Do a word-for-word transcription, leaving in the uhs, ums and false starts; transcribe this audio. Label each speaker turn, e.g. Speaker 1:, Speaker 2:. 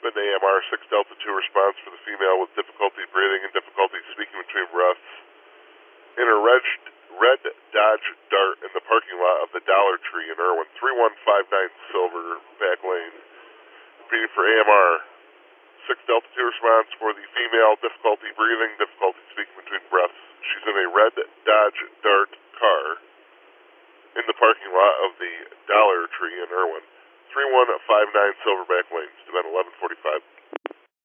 Speaker 1: seven A M R six Delta two response for the female with difficulty breathing and difficulty speaking between breaths in a red, red Dodge Dart in the parking lot of the Dollar Tree in Irwin, three one five nine Silverback Lane. Repeating for A M R six Delta two response for the female, difficulty breathing, difficulty speaking between breaths. She's in a red Dodge Dart car in the parking lot of the Dollar Tree in Irwin, three one five nine Silverback Lane. It's about eleven forty-five.